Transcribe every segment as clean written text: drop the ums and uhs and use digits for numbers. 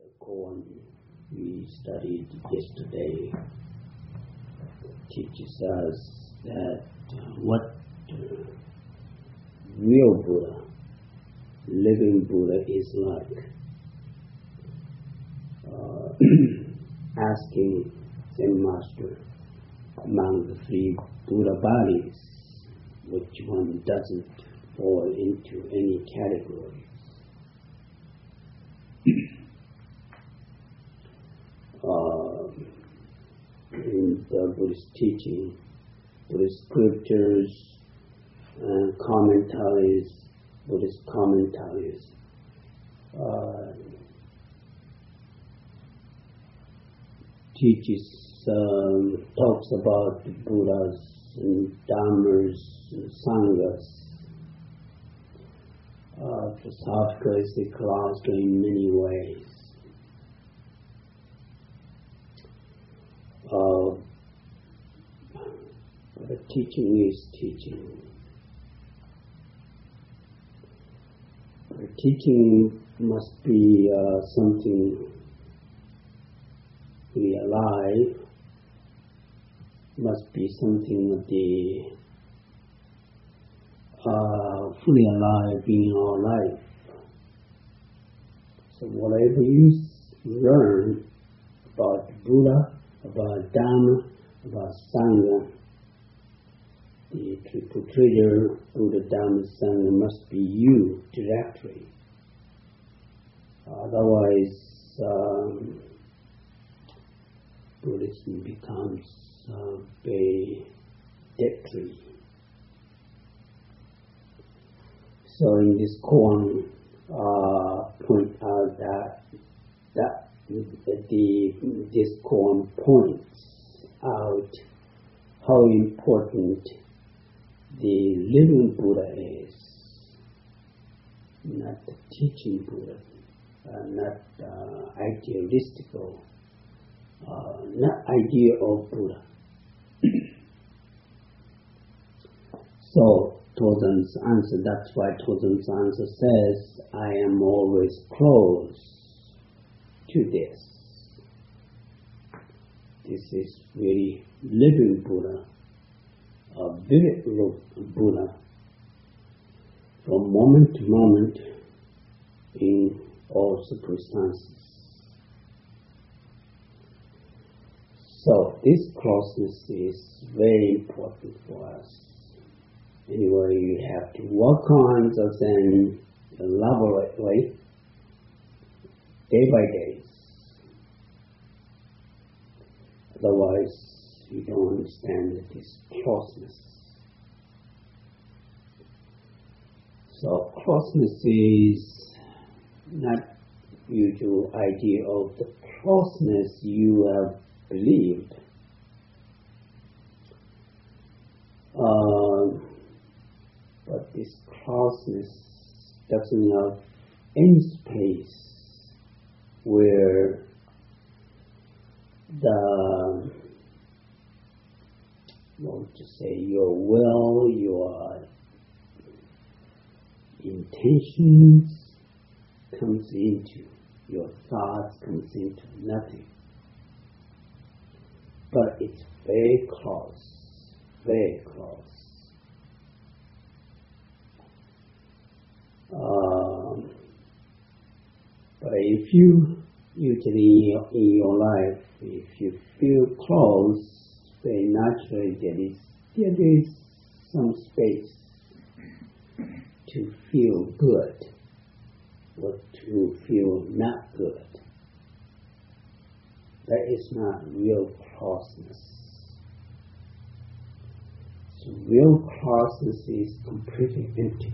koan we studied yesterday teaches us that what real Buddha, living Buddha is like. Asking Zen Master, among the three Buddha bodies, which one doesn't fall into any categories? In the Buddhist teaching, Buddhist scriptures and commentaries, Buddhist commentaries, teaches, talks about the Buddhas and Dhammas and Sanghas. Philosophical is classical in many ways. But teaching is teaching. But teaching must be something fully alive, must be something that the fully alive in our life. So whatever you learn about Buddha, about Dhamma, about Sangha, the triple treasure, Buddha, Dhamma, Sangha must be you directly. Otherwise, Buddhism becomes very deadly. So in this koan, point out that this koan points out how important the living Buddha is, not the teaching Buddha, not idealistical, not idea of Buddha. So Tozan's answer, that's why Tozan's answer says, I am always close to this. This is really living Buddha, a vivid Buddha, from moment to moment in all circumstances. So this closeness is very important for us. Anyway, you have to work on the Zen elaborately, day by day. Otherwise, you don't understand this closeness. So closeness is not usual idea of the closeness you have believed. But this closeness doesn't have any space where your will, your intentions comes into, your thoughts comes into nothing. But it's very close, very close. But if you usually in your life, if you feel close, very naturally there is some space to feel good or to feel not good. That is not real closeness. So real closeness is completely empty.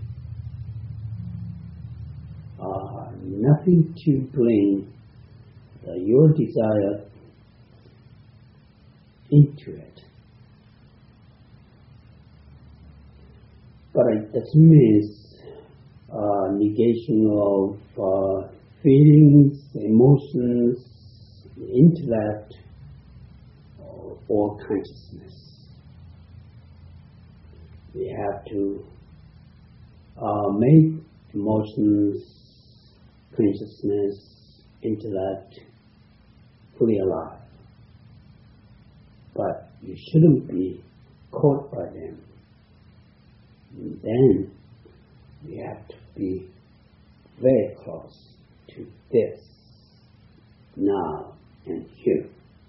Nothing to bring your desire into it. But it doesn't mean negation of feelings, emotions, intellect, or consciousness. We have to make emotions, consciousness, intellect fully alive. But you shouldn't be caught by them. And then we have to be very close to this, now and here.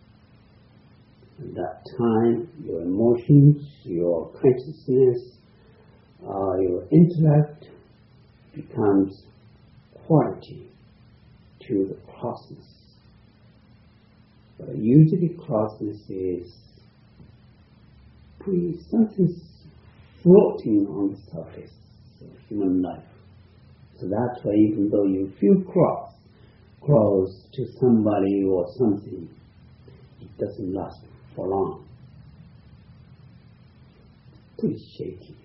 At that time, your emotions, your consciousness, your intellect becomes quality to the closeness. But usually closeness is something floating on the surface of human life. So that's why even though you feel close to somebody or something, it doesn't last for long. Pretty shaky.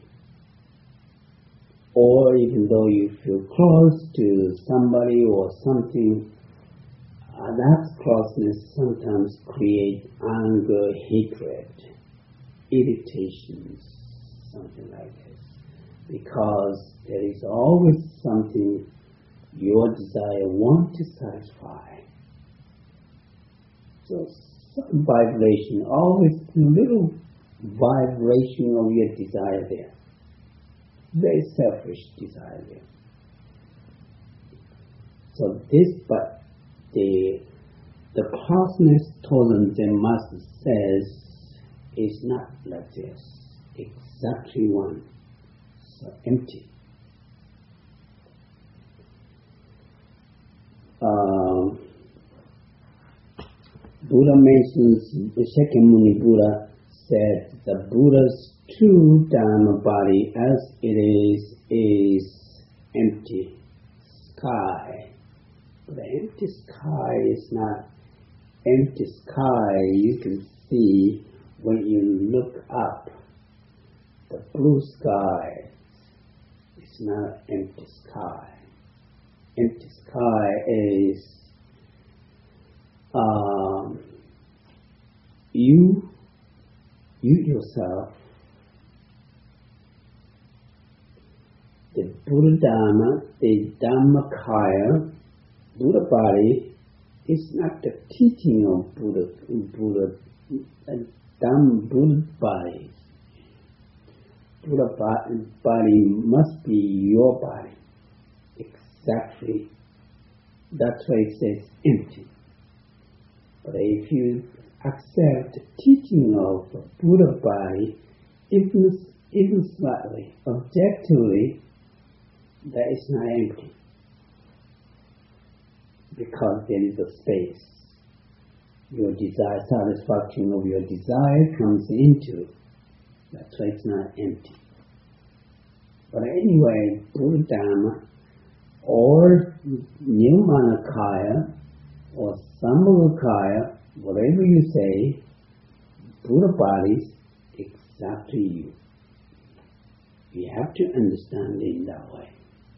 Or even though you feel close to somebody or something, that closeness sometimes creates anger, hatred, irritations, something like this. Because there is always something your desire wants to satisfy. So some vibration, always a little vibration of your desire there. Very selfish desire there. So this, but the closeness towards the Master says is not like this. Exactly one. So empty. Buddha mentions, the Shakyamuni Buddha said the Buddha's true Dharma body as it is empty sky. But the empty sky is not empty sky. You can see when you look up, the blue sky is not empty sky. Empty sky is you yourself, the Buddha Dharma, the Dhammakaya, Buddha body is not the teaching of Buddha body. Buddha body must be your body. Exactly. That's why it says empty. But if you accept the teaching of the Buddha body, even slightly, objectively, that is not empty. Because there is a space. Your desire, satisfaction of your desire comes into. That's why it's not empty. But anyway, Buddha Dharma or Nirmanakaya or Sambhavakaya, whatever you say, Buddha body is exactly you. You have to understand it in that way.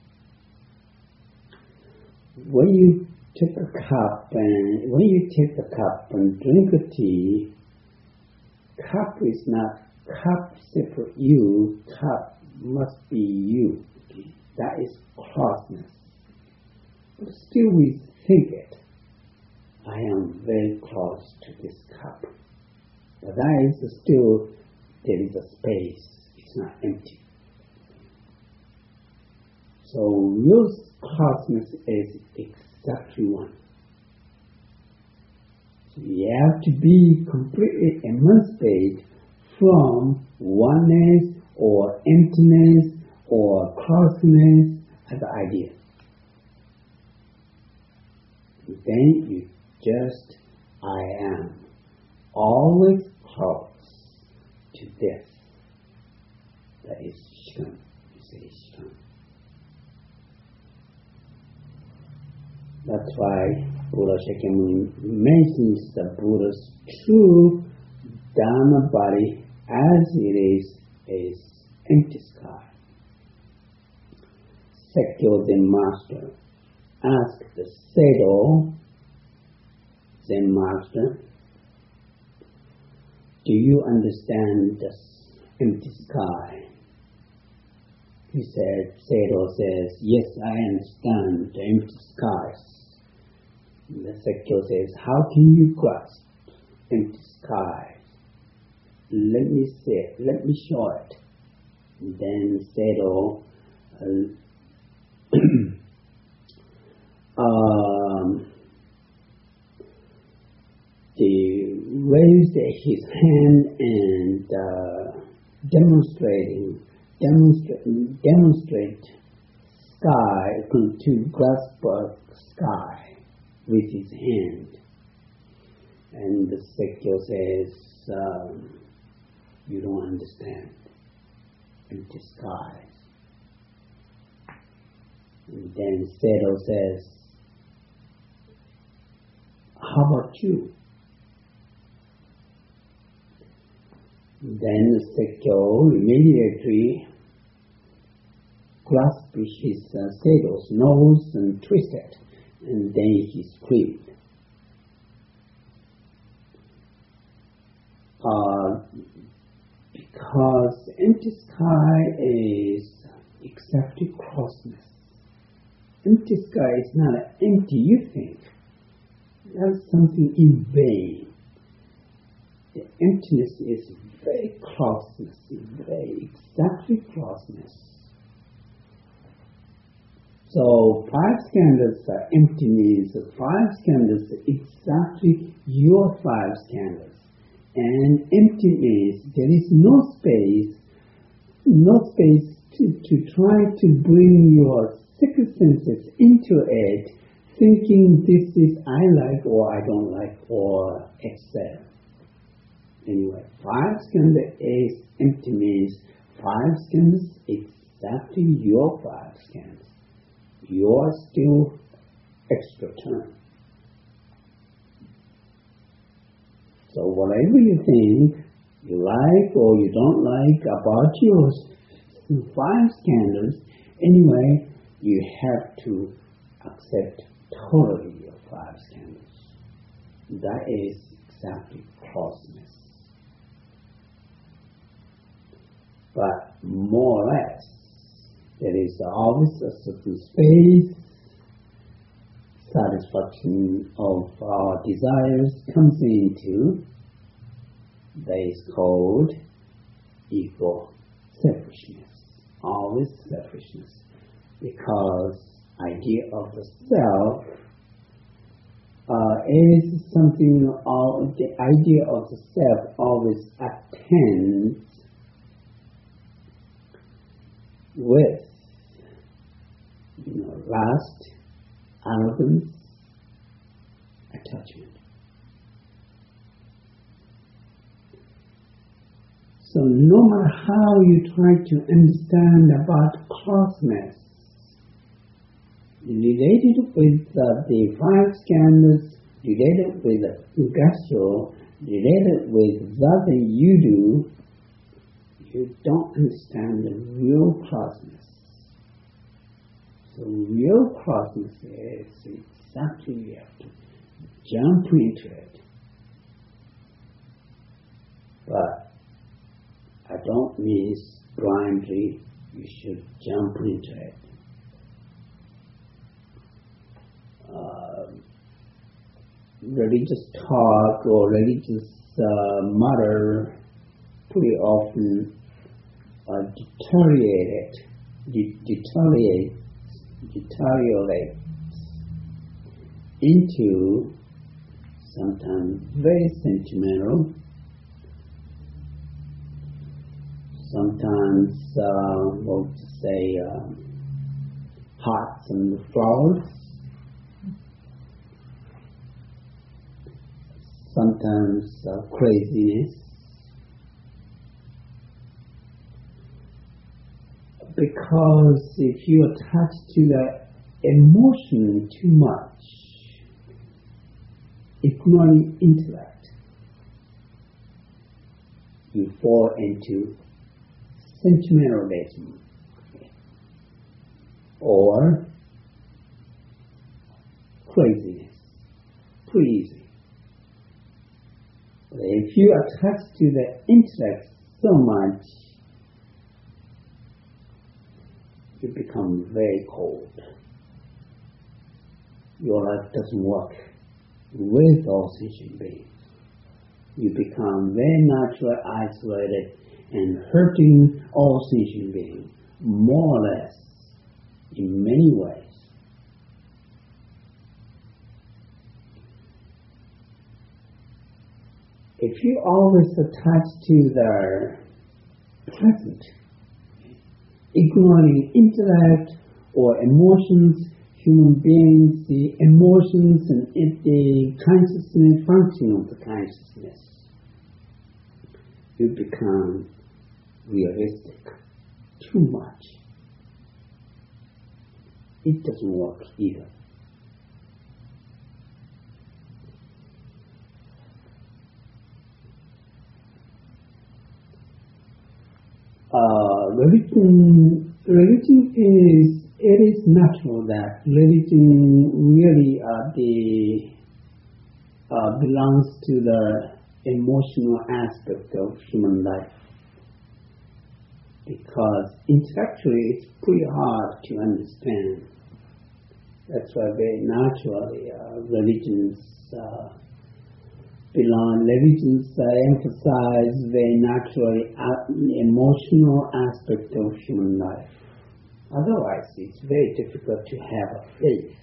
When you take a cup and drink a tea, cup is not cup separate you, cup must be you. That is closeness. But still we think it. I am very close to this cup. But that is still, there is a space. It's not empty. So your closeness is exactly one. So you have to be completely emancipated from oneness or emptiness or closeness as an idea. Then you just, I am, always close to this. That is Shun. You say Shun. That's why Buddha Shakyamuni mentions the Buddha's true Dharma body as it is empty sky. Sekkyo Zen Master asked the Sedo Zen Master, do you understand this empty sky? He said, Sedo says, yes, I understand the empty skies. The Sekyo says, how can you grasp empty sky? Let me see it. Let me show it. And then Sayadaw raised his hand and demonstrate sky to grasp sky with his hand. And the Sekyo says, you don't understand empty skies. And then Sayadaw says, how about you? Then the Sekyo immediately grasped his Sayadaw's nose and twisted, and then he screamed. Because empty sky is exactly crossness. Empty sky is not empty, you think. That's something in vain. The emptiness is very crossness, very exactly crossness. So 5 skandhas are empty means 5 skandhas are exactly your 5 skandhas. And empty means there is no space to try to bring your 6 senses into it, thinking this is I like or I don't like or etc. Anyway, 5 skandhas is empty means 5 skandhas exactly your 5 skandhas. You are still extra term. So whatever you think, you like or you don't like about your 5 skandhas, anyway, you have to accept totally your 5 skandhas. That is exactly crossness. But more or less, there is always a certain space, satisfaction of our desires comes into, that is called ego, selfishness, always selfishness, because idea of the self is something, the idea of the self always attends with lust, arrogance, attachment. So no matter how you try to understand about crossness, related with the 5 skandhas, related with the Gasho, related with that you do, you don't understand the real crossness. So real crossness is exactly you have to jump into it. But I don't mean blindly you should jump into it. Religious talk or religious matter pretty often deteriorates into sometimes very sentimental, sometimes hearts and flowers, sometimes craziness. Because if you attach to the emotion too much, ignoring intellect, you fall into sentimentalism or craziness, pretty easy. But if you attach to the intellect so much, you become very cold. Your life doesn't work with all sentient beings. You become very naturally isolated and hurting all sentient beings, more or less, in many ways. If you always attach to the present, ignoring intellect or emotions, human beings, the emotions and the consciousness, function of the consciousness, you become realistic too much. It doesn't work either. Religion is natural that religion really belongs to the emotional aspect of human life, because intellectually it's pretty hard to understand. That's why very naturally religions emphasize very naturally the emotional aspect of human life. Otherwise, it's very difficult to have a faith.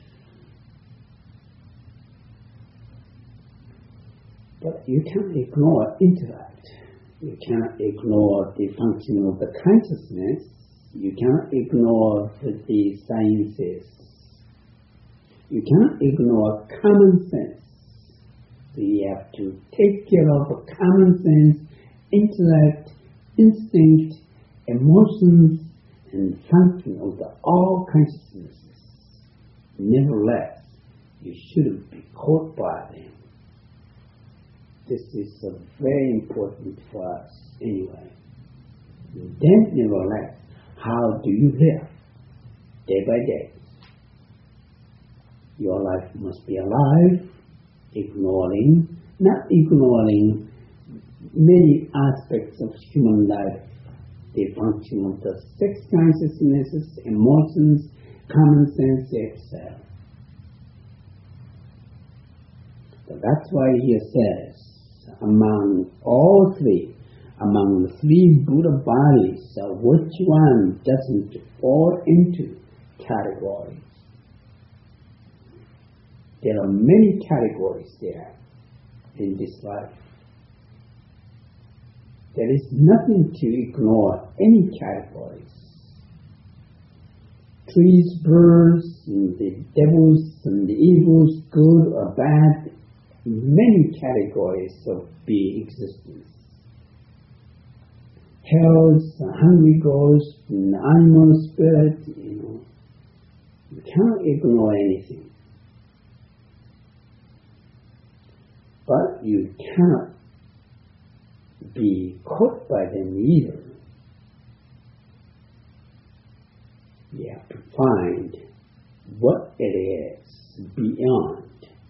But you can't ignore intellect. You cannot ignore the function of the consciousness. You cannot ignore the sciences. You cannot ignore common sense. So you have to take care of the common sense, intellect, instinct, emotions, and function of all consciousnesses. Nevertheless, you shouldn't be caught by them. This is very important for us anyway. Then, nevertheless, how do you live day by day? Your life must be alive, not ignoring many aspects of human life, the function of the six consciousnesses, emotions, common sense, etc. So that's why he says, among the three Buddha bodies, which one doesn't fall into categories? There are many categories there in this life. There is nothing to ignore any categories. Trees, birds, and the devils and the evils, good or bad, many categories of being existence. Hells, hungry ghosts, and animal spirit, you cannot ignore anything. But you cannot be caught by them either. You have to find what it is beyond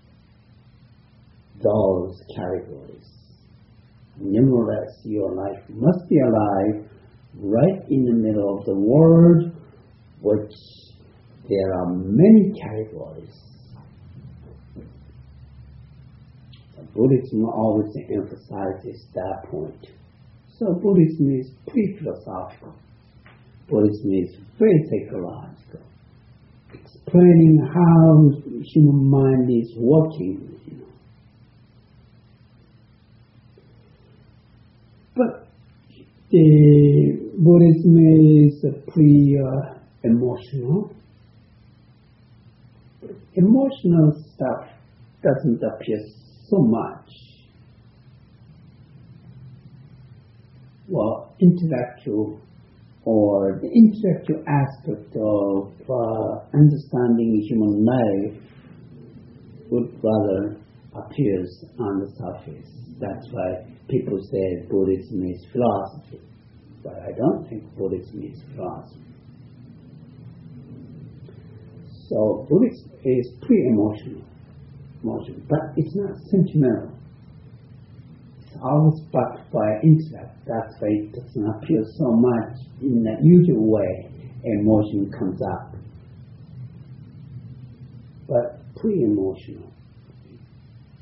those categories. Nevertheless, your life must be alive right in the middle of the world, which there are many categories. Buddhism always emphasizes that point. So Buddhism is pre-philosophical. Buddhism is very psychological, explaining how human mind is working. But the Buddhism is pre-emotional. Emotional stuff doesn't appear so much. Well, intellectual or the intellectual aspect of understanding human life would rather appears on the surface. That's why people say Buddhism is philosophy. But I don't think Buddhism is philosophy. So Buddhism is pre-emotional. But it's not sentimental. It's always backed by intellect. That's why it doesn't appear so much in the usual way emotion comes up. But pre-emotional.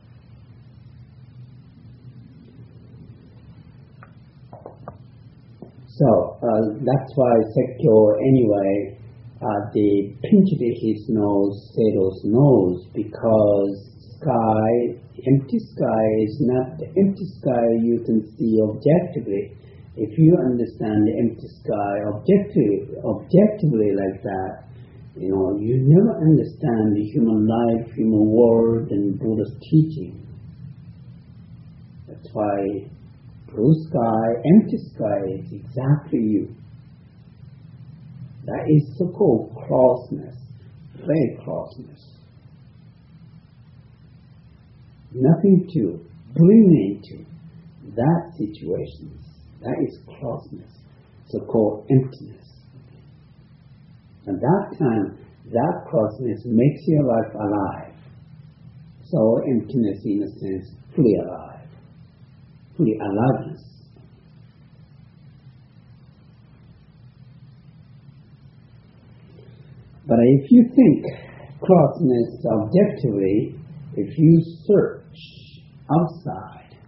So that's why Sekyo anyway, they pinched his nose, Sato's nose, because empty sky is not the empty sky you can see objectively. If you understand the empty sky objectively like that, you never understand the human life, human world, and Buddha's teaching. That's why blue sky, empty sky is exactly you. That is so-called closeness, very closeness. Nothing to bring into that situation. That is closeness, so-called emptiness. At that time, that closeness makes your life alive. So emptiness, in a sense, fully alive, fully aliveness. But if you think closeness objectively, if you search outside,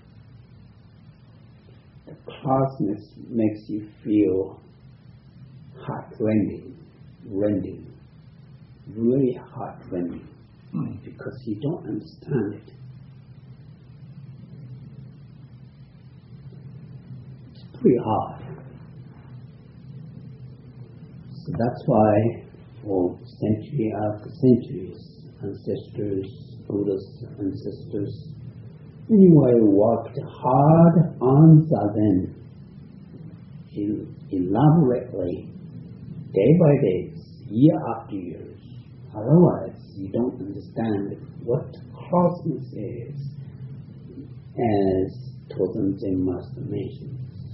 the closeness makes you feel heart-rending, really heart-rending, because you don't understand it. It's pretty hard. So that's why for century after centuries, ancestors, Buddha's ancestors, anyway, worked hard on Zazen, elaborately, day by day, year after year. Otherwise, you don't understand what closeness is, as Tozen Zen Master mentions.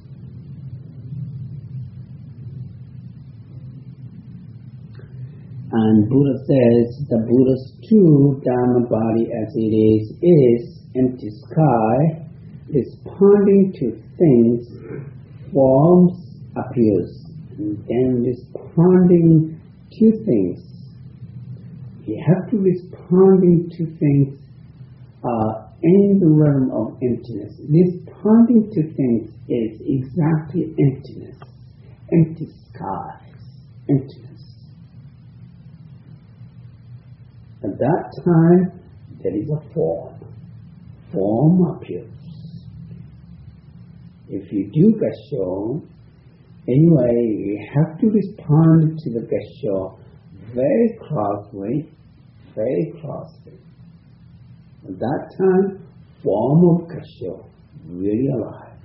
And Buddha says the Buddha's true Dharma body as it is empty sky, responding to things, forms appears, and then responding to things. You have to responding to things in the realm of emptiness. Responding to things is exactly emptiness, empty skies, emptiness. At that time, there is a form. Form appears. If you do Gassho, anyway, you have to respond to the Gassho very closely, very closely. At that time, form of Gassho really alive.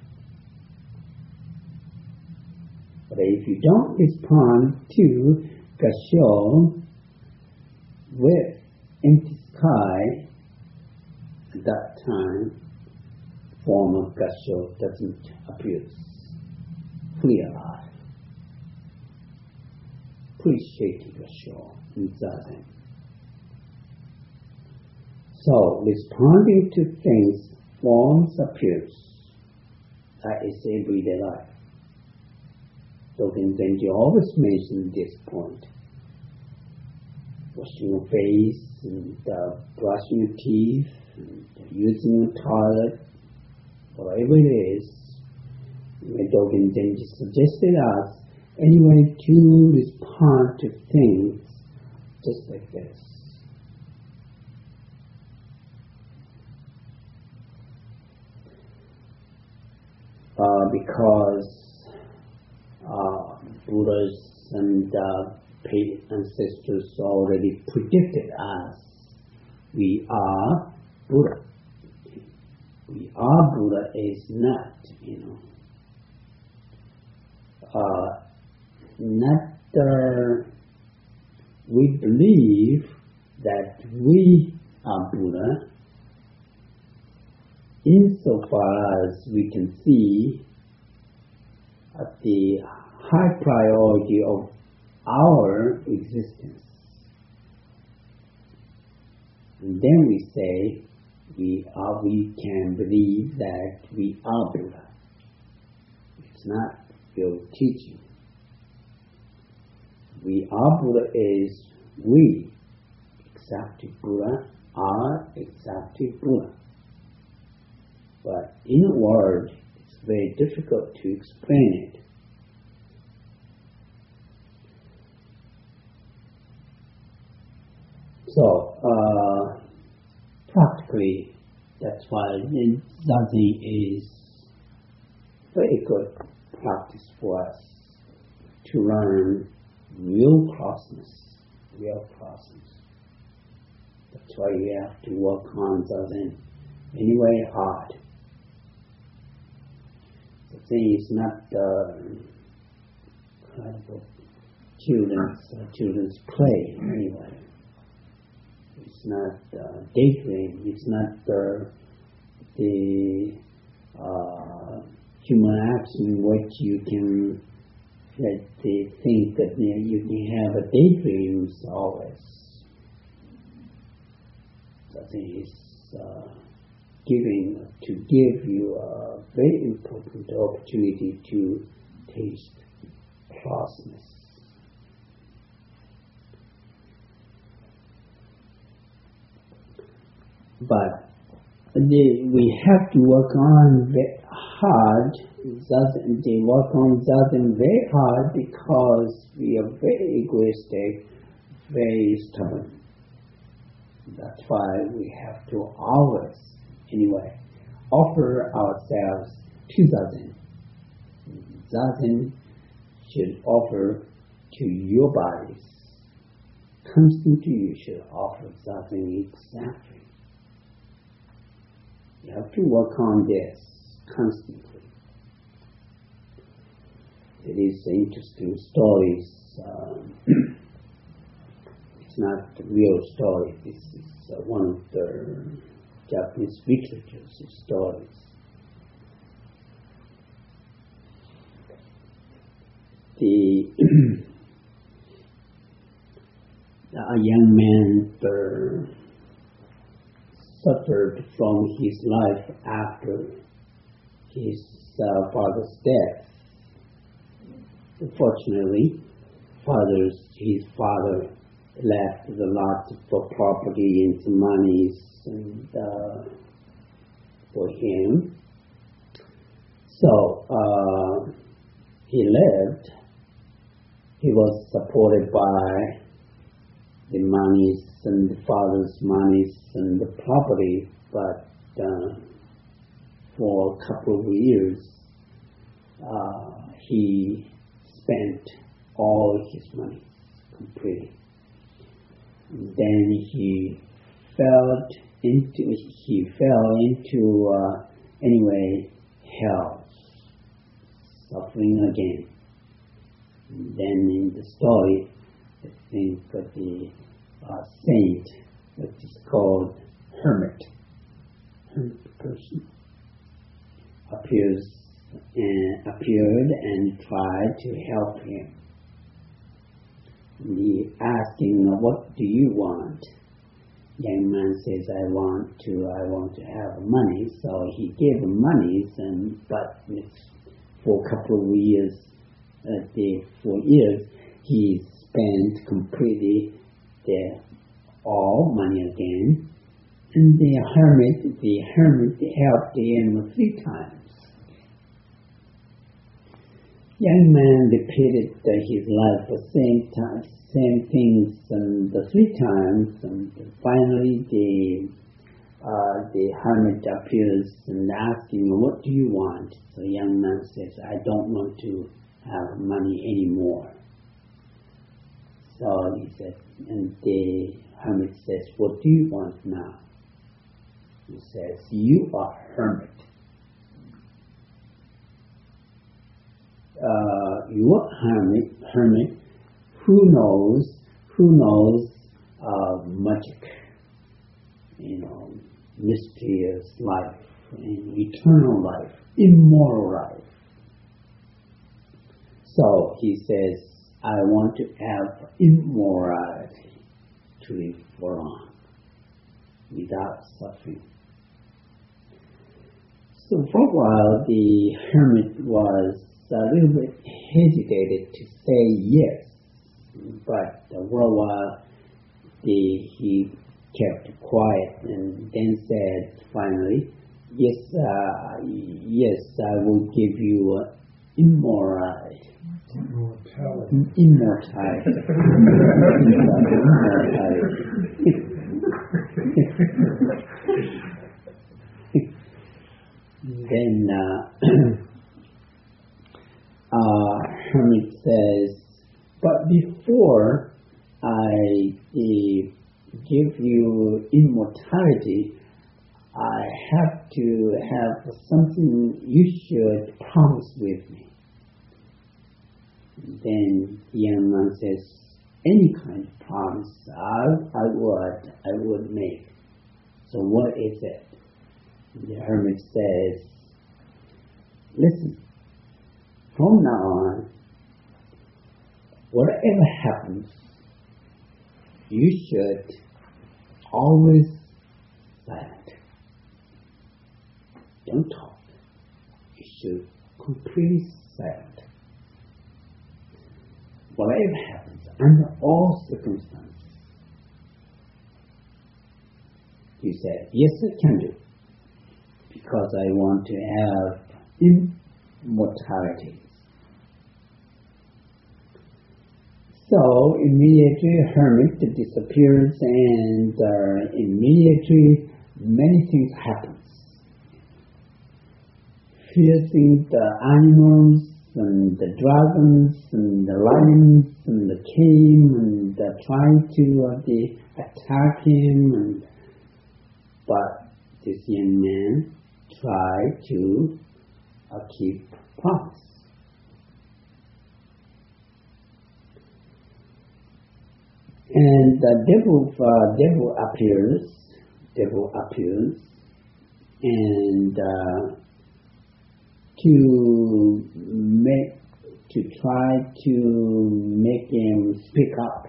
But if you don't respond to Gassho with empty sky, at that time, form of Gassho doesn't appear fully alive. Please shake Gassho in Zazen. So, responding to things, forms appears. That is everyday life. Dogen Zenji always mentions this point. Washing your face, and brushing your teeth, and using the toilet, whatever it is, Dogen Zenji suggested us anyway to respond to things just like this. Because Buddhas and ancestors already predicted us, we are Buddha. We are Buddha is not, we believe that we are Buddha insofar as we can see the high priority of our existence. And then we say we can believe that we are Buddha. It's not your teaching. We are Buddha is we, exactly Buddha, are exactly Buddha. But in a word, it's very difficult to explain it. So, practically, that's why Zazen is very good practice for us to learn real closeness. That's why you have to work on Zazen anyway hard. Zazen is not kind of children's play anyway. It's not daydream. It's not the human action which you can think that you can have a daydreams always. I think it's give you a very important opportunity to taste closeness. But we have to work on hard. They work on Zazen very hard because we are very egoistic, very stubborn. That's why we have to always, anyway, offer ourselves to Zazen. Zazen should offer to your bodies. Constantly you should offer Zazen exactly. You have to work on this constantly. It is interesting stories. It's not the real story. This is one of the Japanese literature's stories. A young man suffered from his life after his father's death. Unfortunately, his father left a lot of property and some monies and for him. So he lived. He was supported by the monies and the father's monies and the property, but for a couple of years he spent all his money completely. Then he fell into anyway hell, suffering again. And then in the story, I think that the saint that is called hermit person appeared and tried to help him. And he asked him, "What do you want?" Young man says, I want to have money. So he gave him money, but for a couple of years, he spent completely all money again. And the hermit helped him 3 times. Young man repeated his life the same things and the 3 times, and finally the hermit appears and asks him, "What do you want?" So the young man says, "I don't want to have money anymore." So he said, and the hermit says, "What do you want now?" He says, "You are hermit. You are hermit. Who knows magic, mysterious life, and eternal life, immortal life." So he says, "I want to have immorality, to live for long, without suffering." So for a while, the hermit was a little bit hesitated to say yes, but for a while he kept quiet and then said finally, yes, I will give you immorality. Immortality. Then hermit says, but before I give you immortality, I have to have something you should promise with me. Then the young man says, any kind of promise I would make. So what is it? The hermit says, listen, from now on, whatever happens, you should always silent. Don't talk. You should completely silent. Whatever happens, under all circumstances. He said, yes, I can do. Because I want to have immortality. So immediately hermit disappears and immediately many things happen. Facing the animals and the dragons and the lions and the came and trying to attack him, but this young man tried to keep promise. And the devil appears, and to try to make him speak up.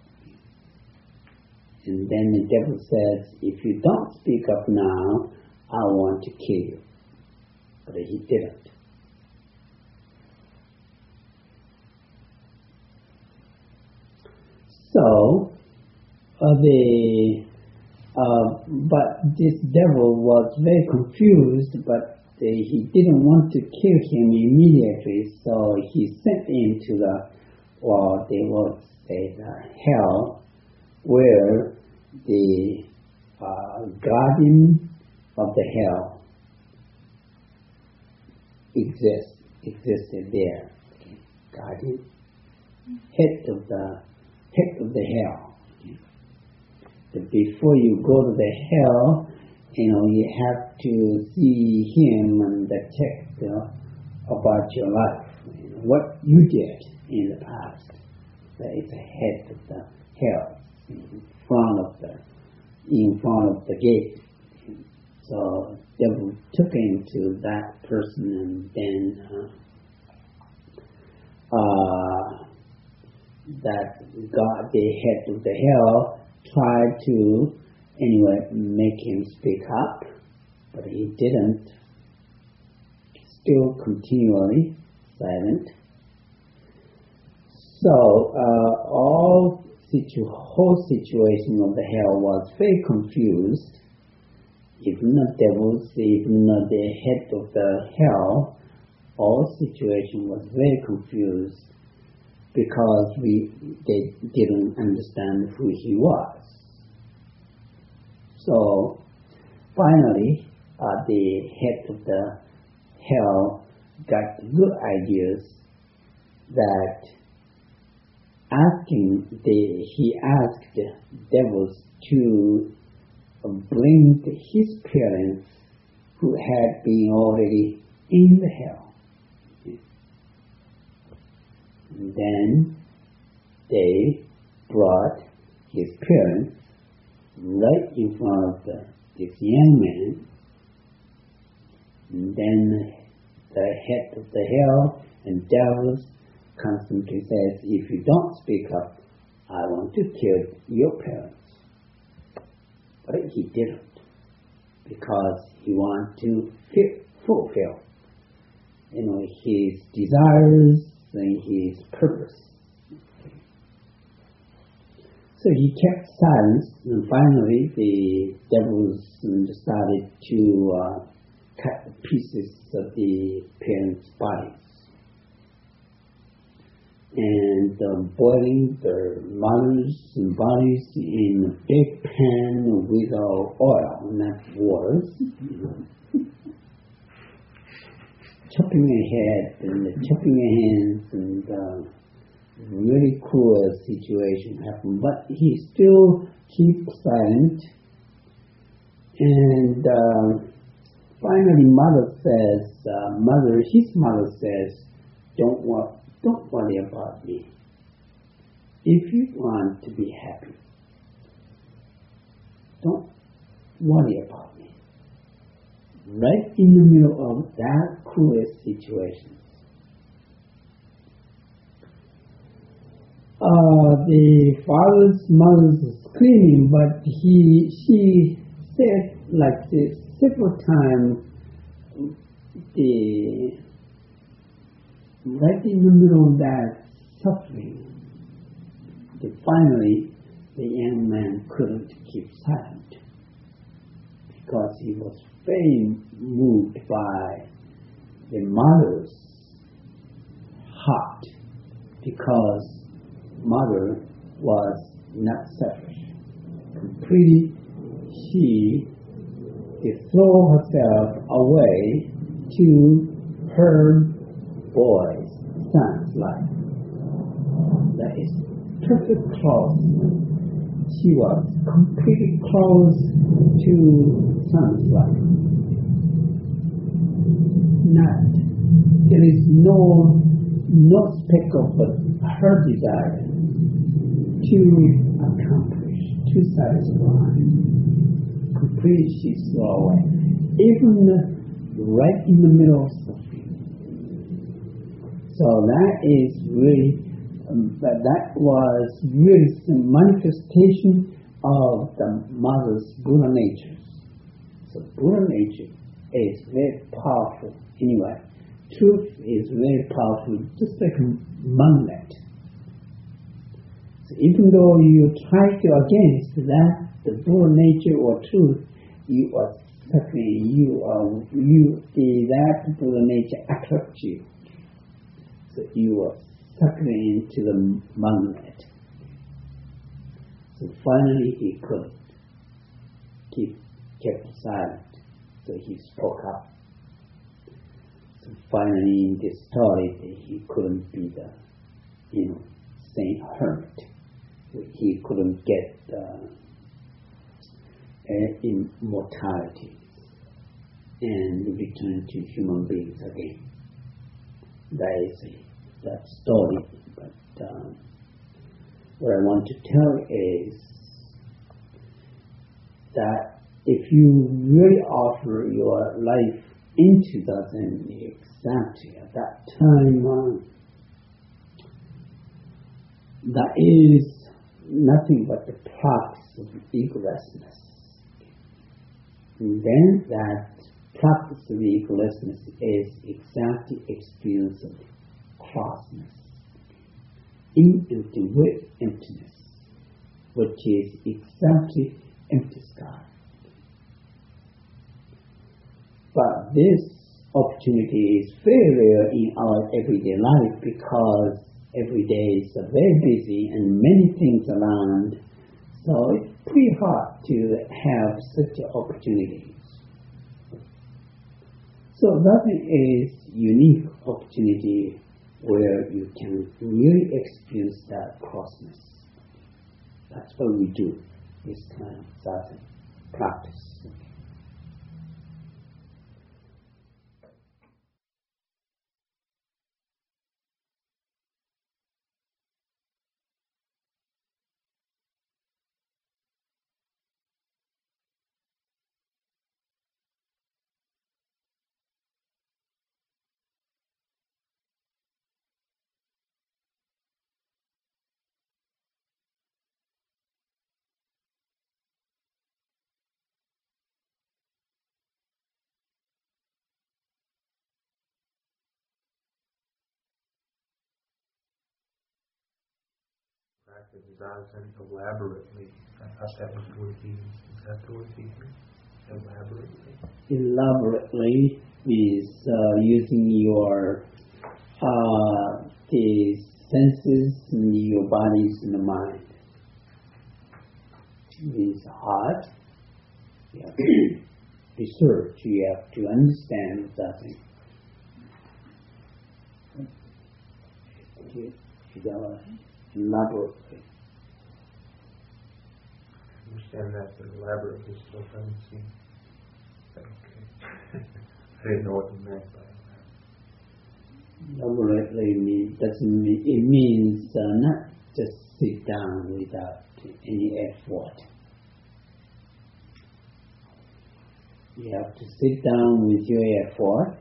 And then the devil says, if you don't speak up now, I want to kill you. But he didn't. So, but this devil was very confused, but he didn't want to kill him immediately, so he sent him to they would say the hell, where the guardian of the hell existed there. Okay. Guardian, head of the hell. Okay. But before you go to the hell, you have to see him and check about your life, what you did in the past. That is the head of the hell, in front of the gate. So devil took him to that person, and then that God, the head of the hell, tried to make him speak up, but he didn't. Still continually silent. So whole situation of the hell was very confused. Even the devils, even the head of the hell, all situation was very confused because they didn't understand who he was. So finally, the head of the hell got good ideas that he asked the devils to bring his parents who had been already in the hell. And then they brought his parents right in front of this young man. And then the head of the hell and devils constantly says, if you don't speak up, I want to kill your parents. But he didn't, because he wanted to fulfill his desires and his purpose. So he kept silence, and finally the devils started to cut pieces of the parents' bodies. and boiling the mother's bodies in a big pan without oil, not water. Chopping her head and chopping her hands, and really cruel situation happened. But he still keeps silent. And finally, his mother says, don't worry about me. If you want to be happy, don't worry about me. Right in the middle of that cruel situation, the mother's screaming, but she said like this several times. Right in the middle of that suffering, finally the young man couldn't keep silent because he was very moved by the mother's heart, because mother was not selfish. Completely, she threw herself away to her boy's son's life. That is perfect close. She was completely close to son's life. There is no speck of her desire to accomplish, to satisfy. Completely she threw away. Even right in the middle of suffering. So that is really, that was really some manifestation of the mother's Buddha nature. So Buddha nature is very powerful. Anyway, truth is very powerful, just like a magnet. So even though you try to against that, the Buddha nature or truth, you are suffering. That Buddha nature attracts you. So you are suckling into the magnet. So finally he couldn't kept silent. So he spoke up. So finally in this story he couldn't be the saint hermit. He couldn't get immortality and return to human beings again. That is that story. But what I want to tell is that if you really offer your life into that, and exactly at that time, that is nothing but the practice of egolessness. And then that practice of egolessness is exactly experience of crossness, empty with emptiness, which is exactly empty sky. But this opportunity is very rare in our everyday life, because every day is very busy and many things around, so it's pretty hard to have such opportunities. So that is unique opportunity where you can really experience that crossness. That's what we do, this kind of sadhana practice. Practice zazen elaborately. That word he used. Is that the word he used? Elaborately? Elaborately is using your this senses and your bodies and the mind. Means heart. You have to research. You have to understand that thing. Elaborately. Understand that, but elaborately still doesn't seem okay. I didn't know what you meant by Elaborately it means not just sit down without any effort. You have to sit down with your effort,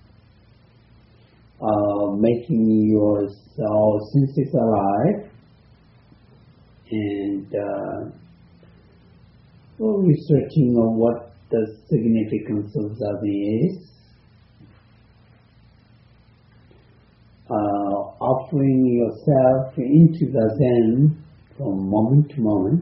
making your senses alive, and researching on what the significance of Zazen is, offering yourself into the Zen from moment to moment.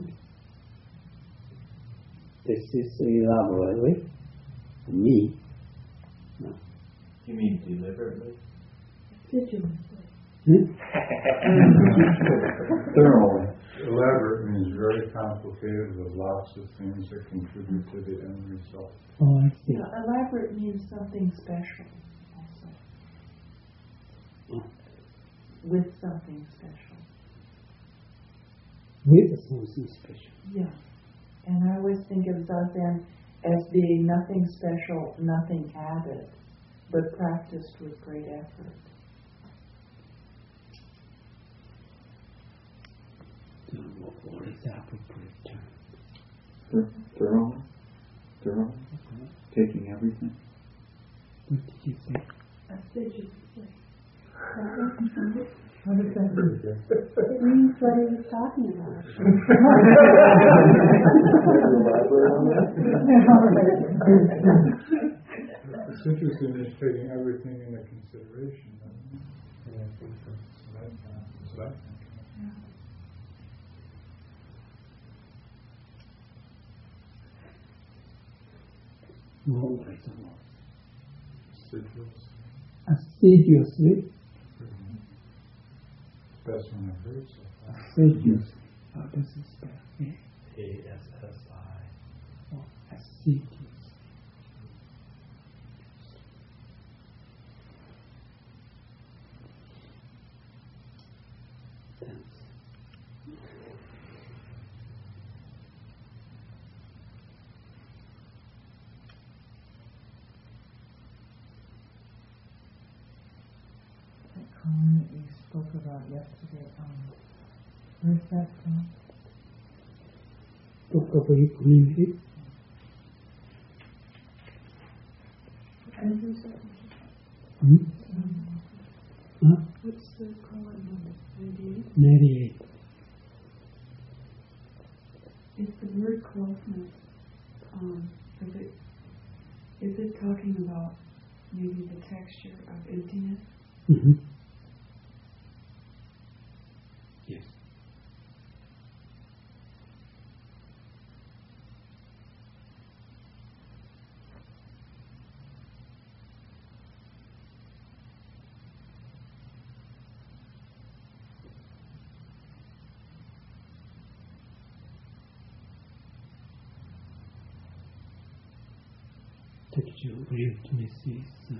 This is elaborately for me. No. You mean deliberately? Thoroughly. Elaborate means very complicated with lots of things that contribute to the end result. Oh, I see. Yeah, elaborate means something special also. With something special. With something special. Yeah. And I always think of Zazen as being nothing special, nothing added, but practiced with great effort. What is the appropriate term? Thorough. Taking everything. What did you say? Assiduously. What is that? It means what he was talking about. It's interesting is taking everything into consideration. Yeah, I think so. That's what I think. Assiduously. Best one I've heard so far. Assiduously. How does it spell? A-S-S-I. Oh, assiduously. That koan that you spoke about yesterday, where's that from? Book of Equanimity. What's the koan number? 98. Is the word closeness, is it talking about maybe the texture of emptiness? Mm-hmm. Yes. Texture of emptiness is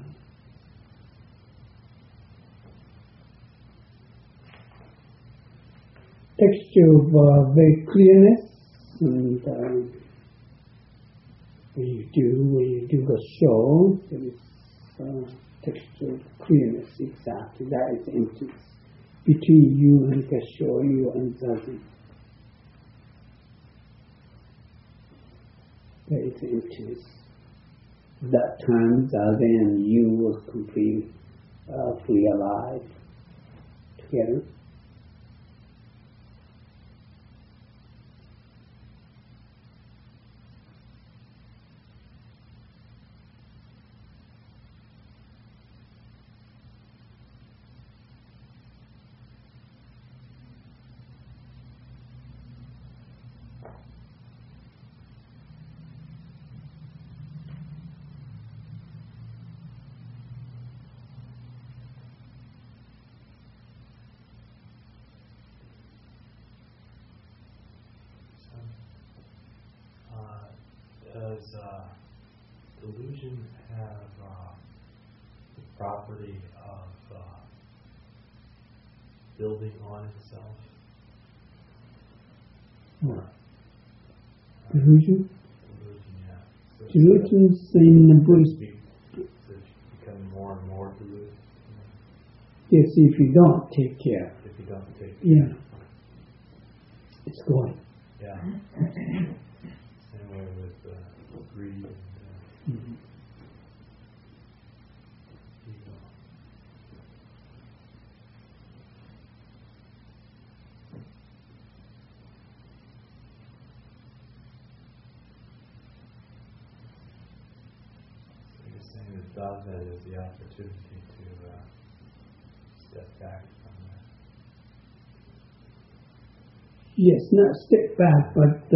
texture of very clearness, and when you do a show, there is texture of clearness, exactly. That is emptiness between you and the show, you and Zazen. There is emptiness. That time, Zazen and you will completely fully alive together. does delusion have the property of building on itself? Delusion? Delusion, yeah. So Delusions in the Buddhist. Becoming more and more deluded. Yes, if you don't take care. If you don't take care. Yeah. It's going. Yeah. Same way with greed and ego. So you're saying that Dada is the opportunity to step back from that. Yes, not step back, but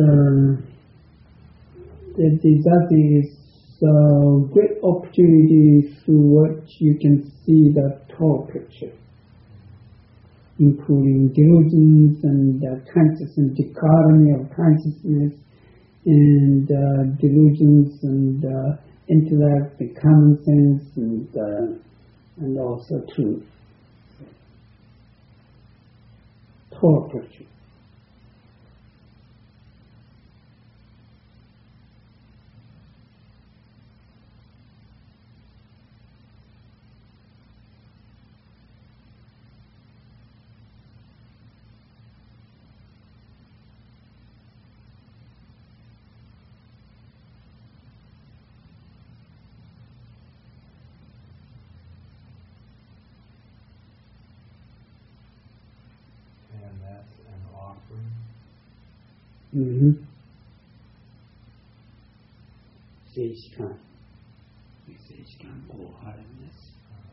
that is a great opportunity through which you can see the total picture, including delusions and consciousness, dichotomy of consciousness, and delusions and intellect, the common sense, and also truth. Total picture. And that's an offering. Mm-hmm. Sage time. Sage time, wholeheartedness.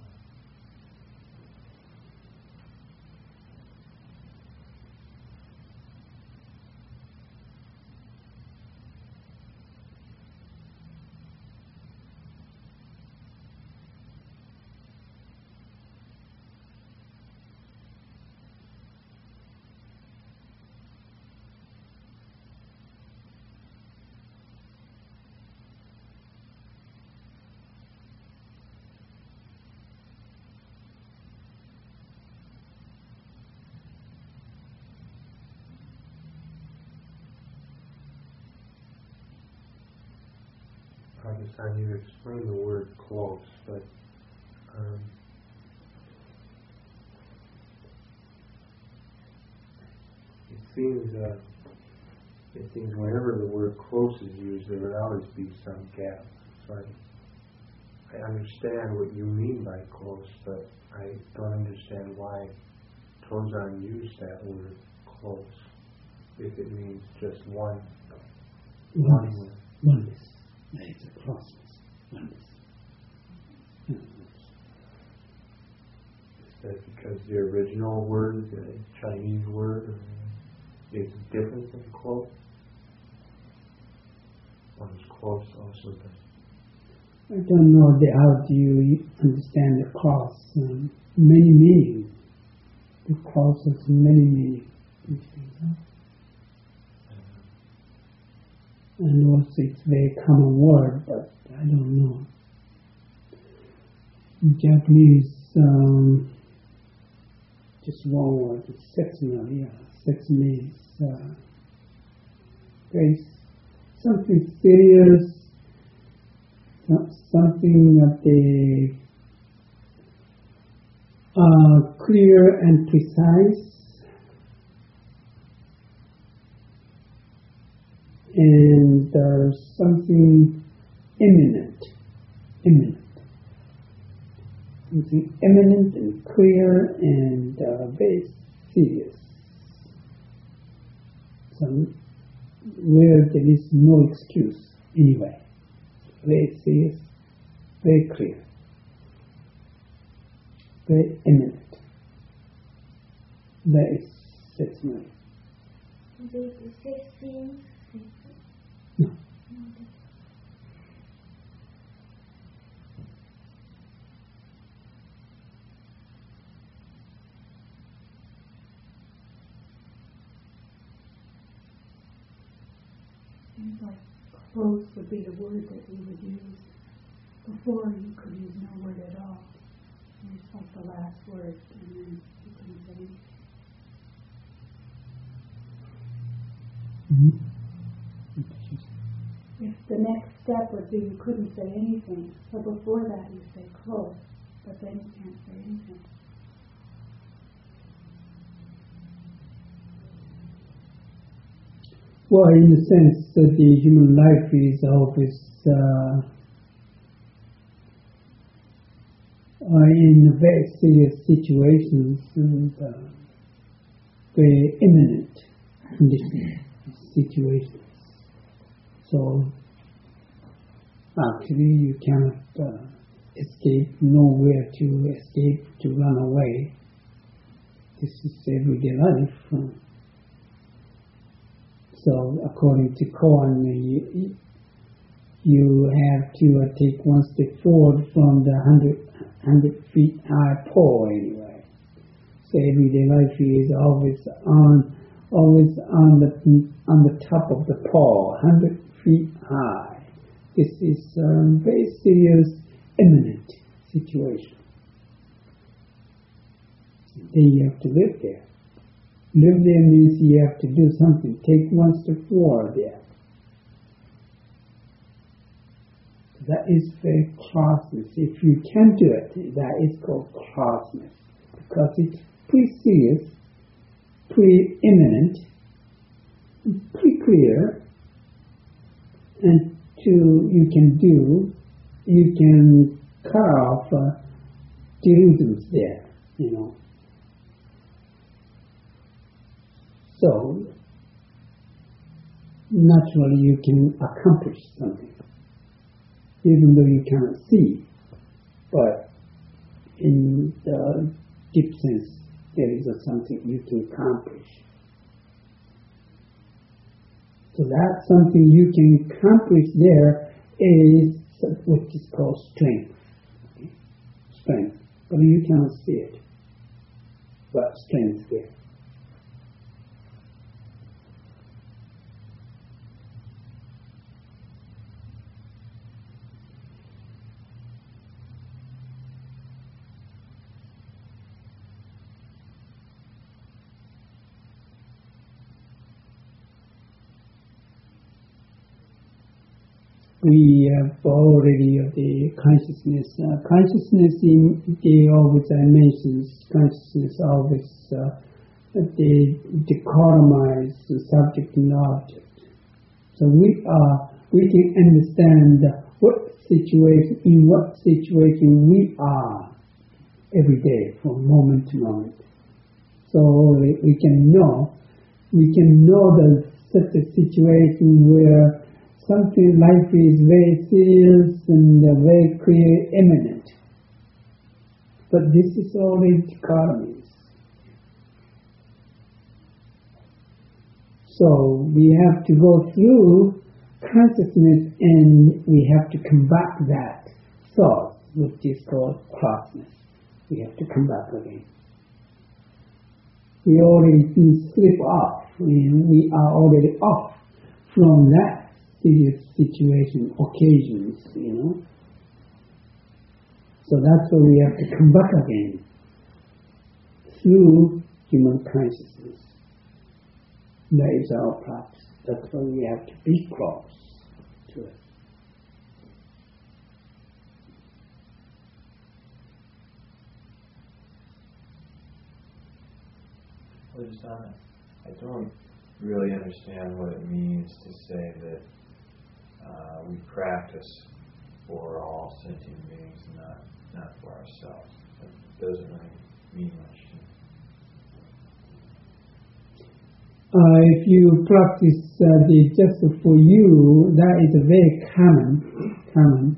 Pakistan, you explained the word close, but it seems whenever the word close is used, there would always be some gap. So I understand what you mean by close, but I don't understand why Tozan used that word close if it means just one. Oneness. Oneness. It's a closeness. Oneness. Is that because the original word, the Chinese word, is different than close? Or is close also different? I don't know how do you understand the cross. Many meanings. The cross has many meanings. And also it's a very common word, but I don't know. In Japanese, just one word, it's setsuna. Yeah, sex means very something serious, something that they clear and precise, and something imminent, something imminent and clear and very serious. Where there is no excuse anyway. Very serious, very clear, very imminent. That is setsuna. Do you say things? No. Seems like close would be the word that you would use. Before you could use no word at all. It's like the last word, and then you couldn't say anything. If the next step would be you couldn't say anything, so before that you say close, but then you can't say anything. Well, in the sense that the human life is always in very serious situations and very imminent situations. So actually you cannot escape, nowhere to escape, to run away. This is everyday life. So according to Koan, you have to take one step forward from the 100 feet high pole anyway. So everyday life is always on the top of the pole, 100 feet high. This is a very serious, imminent situation. Then you have to live there. Live there means you have to do something. Take one step forward there. That is very closeness. If you can do it, that is called closeness. Because it's pretty serious, pretty imminent, pretty clear, and you can cut off delusions there, So, naturally you can accomplish something, even though you cannot see. But in the deep sense, there is something you can accomplish. So that something you can accomplish there is what is called strength. Okay? Strength. But you cannot see it. But strength there. We have already the consciousness. Consciousness, I mentioned, consciousness always they dichotomize the subject and object. So we can understand in what situation we are every day, from moment to moment. So we can know that such a situation where something life is very serious and very clear, imminent. But this is already dichotomies. So we have to go through consciousness and we have to come back that thought, which is called closeness. We have to come back again. We already slip off. We are already off from that serious situation, occasions, So that's why we have to come back again through human consciousness. That is our practice. That's why we have to be close to it. I don't really understand what it means to say that we practice for all sentient beings, not for ourselves. It doesn't really mean much to me. If you practice just for you, that is very common.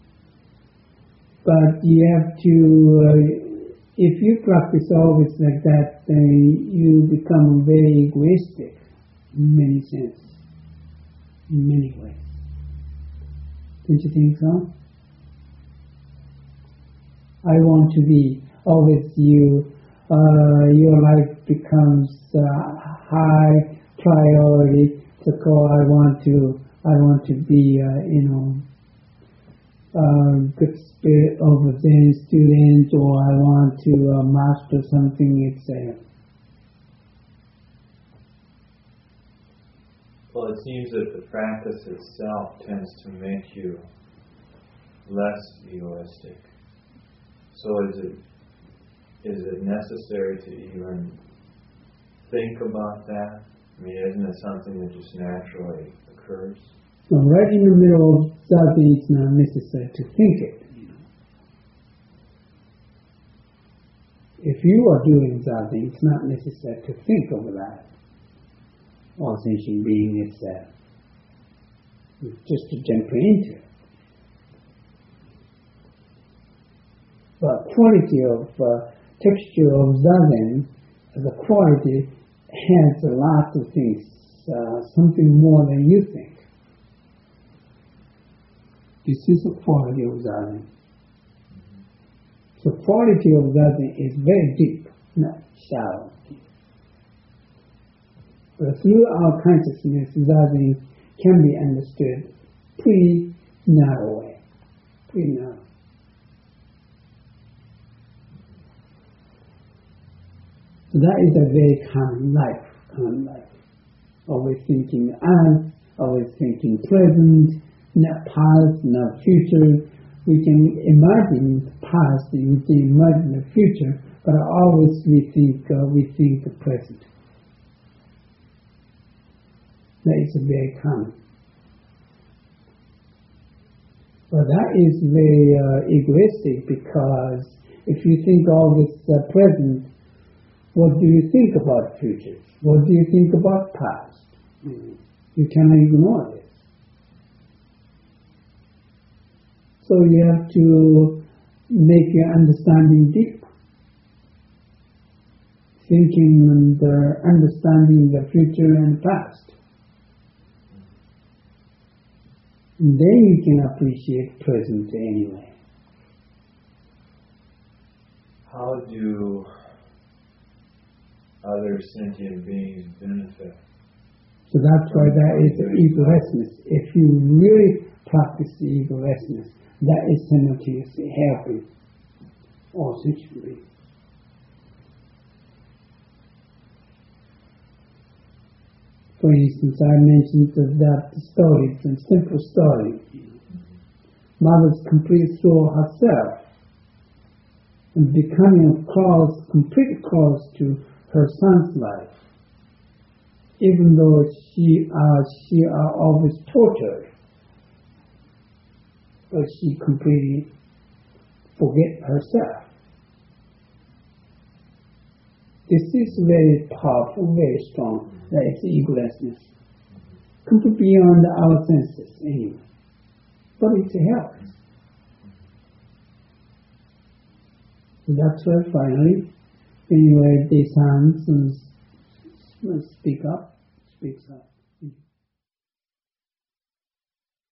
But you have to, if you practice always like that, then you become very egoistic in many senses, in many ways. Don't you think so? I want to be always you. Your life becomes high priority. So I want to I want to be, good spirit of a Zen student, or I want to master something, etc. Well, it seems that the practice itself tends to make you less egoistic. So is it necessary to even think about that? I mean, isn't it something that just naturally occurs? So right in the middle of Zazen, it's not necessary to think it. If you are doing Zazen, it's not necessary to think of that. All sentient being itself. Just to jump into it. But quality of texture of Zazen, the quality has a lot of things, something more than you think. This is the quality of Zazen. The quality of Zazen is very deep, not shallow. But through our consciousness, Zazen can be understood pretty narrow way, pretty narrow. So that is a very common life. Always thinking as, always thinking present, not past, not future. We can imagine the past, we can imagine the future, but always we think the present. That is very common. But that is very egoistic, because if you think always present, what do you think about future? What do you think about past? You cannot ignore this. So you have to make your understanding deep. Thinking and understanding the future and past. And then you can appreciate present anyway. How do other sentient beings benefit? So that's why that is egolessness. If you really practice the egolessness, that is simultaneously helping all sentient beings. For instance, I mentioned that story, it's a simple story. Mother's complete soul herself, and becoming complete close to her son's life, even though she are always tortured, but she completely forget herself. This is very powerful, very strong. That is egolessness. Completely beyond our senses anyway. But it helps. That's why finally, anyway, these hands speaks up.